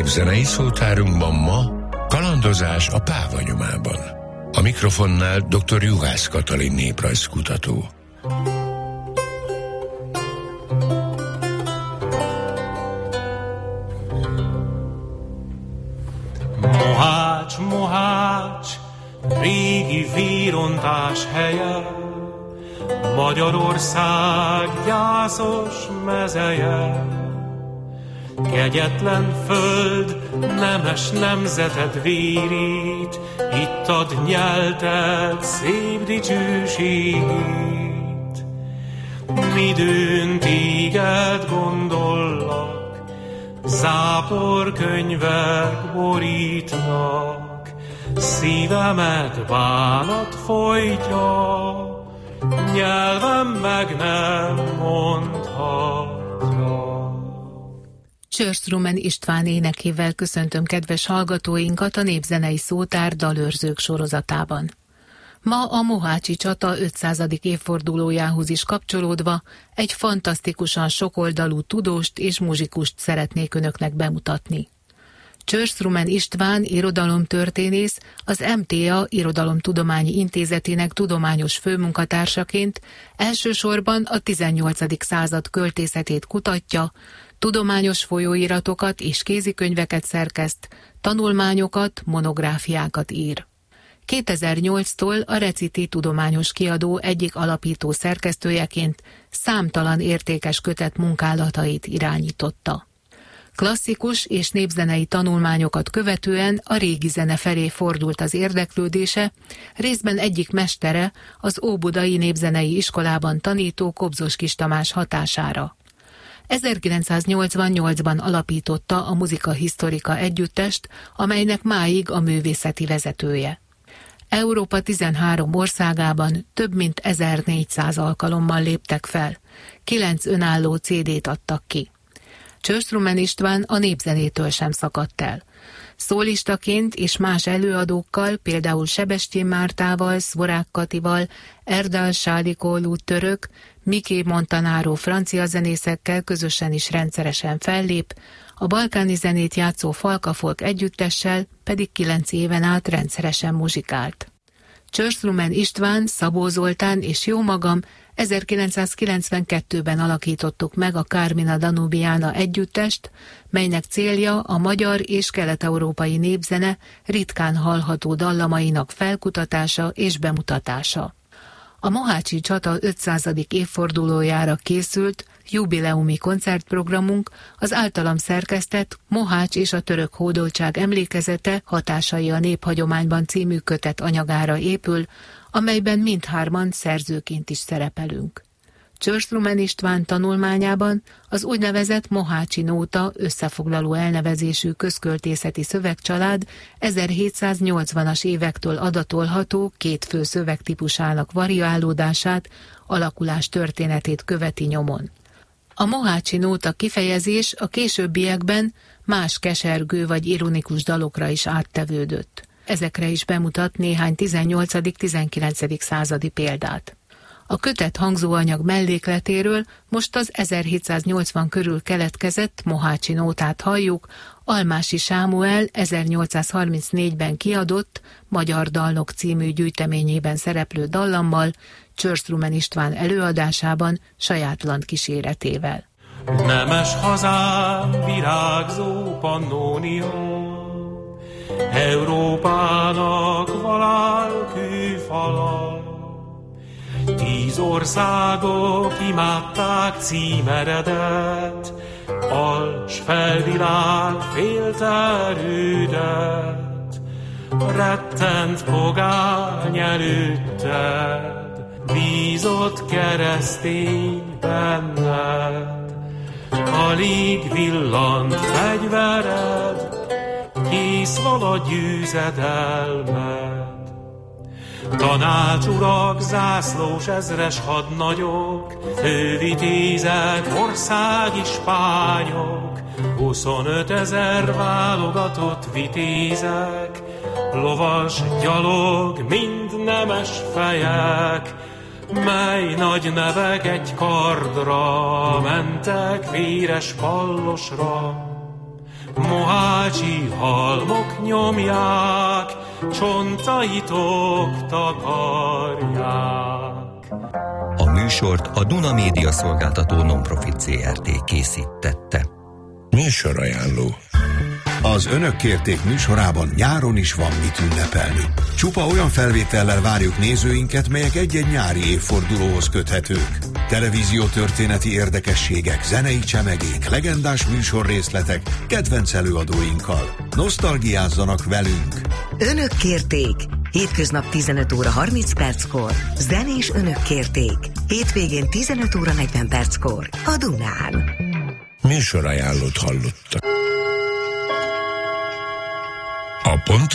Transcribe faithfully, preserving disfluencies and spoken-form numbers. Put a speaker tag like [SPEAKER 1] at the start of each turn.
[SPEAKER 1] Népzenei szótárunkban ma kalandozás a Páva nyomában. A mikrofonnál dr. Juhász Katalin néprajzkutató.
[SPEAKER 2] Mohács, Mohács, régi vérontás helye, Magyarország gyászos mezeje. Kegyetlen föld, nemes nemzeted vérét, ittad nyelted szép dicsőségét. Midőn téged gondollak, záporkönyvek borítnak, szívemet bánat folytja, nyelvem meg nem mondhatja.
[SPEAKER 3] Csörszrumen István énekével köszöntöm kedves hallgatóinkat a Népzenei Szótár dalőrzők sorozatában. Ma a mohácsi csata ötszázadik évfordulójához is kapcsolódva egy fantasztikusan sokoldalú tudóst és muzsikust szeretnék önöknek bemutatni. Csörszrumen István irodalomtörténész, az em té á Irodalomtudományi Intézetének tudományos főmunkatársaként elsősorban a tizennyolcadik század költészetét kutatja, tudományos folyóiratokat és kézikönyveket szerkeszt, tanulmányokat, monográfiákat ír. kétezer-nyolctól a Reciti tudományos kiadó egyik alapító szerkesztőjeként számtalan értékes kötet munkálatait irányította. Klasszikus és népzenei tanulmányokat követően a régi zene felé fordult az érdeklődése, részben egyik mestere, az Óbudai Népzenei Iskolában tanító Kobzos Kis Tamás hatására. ezerkilencszáznyolcvannyolcban alapította a Muzika Historica együttest, amelynek máig a művészeti vezetője. Európa tizenhárom országában több mint ezernégyszáz alkalommal léptek fel, kilenc önálló cé dét adtak ki. Csörszrumen István a népzenétől sem szakadt el. Szólistaként és más előadókkal, például Sebestyén Mártával, Szvorák Katival, Erdal Sálikólu török, Miké Montanaro francia zenészekkel közösen is rendszeresen fellép, a balkáni zenét játszó Falka Folk együttessel pedig kilenc éven át rendszeresen muzsikált. Csörszrumen István, Szabó Zoltán és jómagam ezerkilencszázkilencvenkettőben alakítottuk meg a Carmina Danubiana együttest, melynek célja a magyar és kelet-európai népzene ritkán hallható dallamainak felkutatása és bemutatása. A mohácsi csata ötszázadik évfordulójára készült jubileumi koncertprogramunk az általam szerkesztett Mohács és a török hódoltság emlékezete hatásai a néphagyományban című kötet anyagára épül, amelyben mindhárman szerzőként is szerepelünk. Csörszrumen István tanulmányában az úgynevezett mohácsi nóta összefoglaló elnevezésű közköltészeti szövegcsalád ezerhétszáznyolcvanas évektől adatolható két fő szövegtípusának variálódását, alakulás történetét követi nyomon. A mohácsi nóta kifejezés a későbbiekben más kesergő vagy ironikus dalokra is áttevődött. Ezekre is bemutat néhány tizennyolcadik-tizenkilencedik századi példát. A kötet hangzóanyag mellékletéről most az ezerhétszáznyolcvan körül keletkezett mohácsi nótát halljuk, Almási Sámuel ezernyolcszázharmincnégyben kiadott Magyar Dalnok című gyűjteményében szereplő dallammal, Csörszrumen István előadásában sajátlan kíséretével.
[SPEAKER 2] Nemes hazám virágzó Pannónia, Európának valál kőfala. Tíz országok imádták címeredet, als felvilág félterűdet, rettent pogány előtted, bízott keresztény benned. Alig villant fegyvered, kész vala győzedelmed. Tanácsurak, zászlós ezres hadnagyok, fővitézek, országi spányok, huszonöt ezer válogatott vitézek, lovas, gyalog, mind nemes fejek, mely nagy nevek egy kardra mentek véres pallosra. mohácsi halmok nyomják, csontaitok takarják.
[SPEAKER 4] A műsort a Duna Média Szolgáltató Nonprofit zé er té készítette.
[SPEAKER 1] Műsorajánló.
[SPEAKER 5] Az Önök kérték műsorában nyáron is van mit ünnepelni. Csupa olyan felvétellel várjuk nézőinket, melyek egy-egy nyári évfordulóhoz köthetők. Televíziótörténeti érdekességek, zenei csemegék, legendás műsorrészletek, kedvenc előadóinkkal. Nosztalgiázzanak velünk!
[SPEAKER 6] Önök kérték! Hétköznap tizenöt óra harminc perckor. Zenés Önök kérték. Hétvégén tizenöt óra negyven perckor. A Dunán.
[SPEAKER 1] Műsorajánlót hallottak. A pont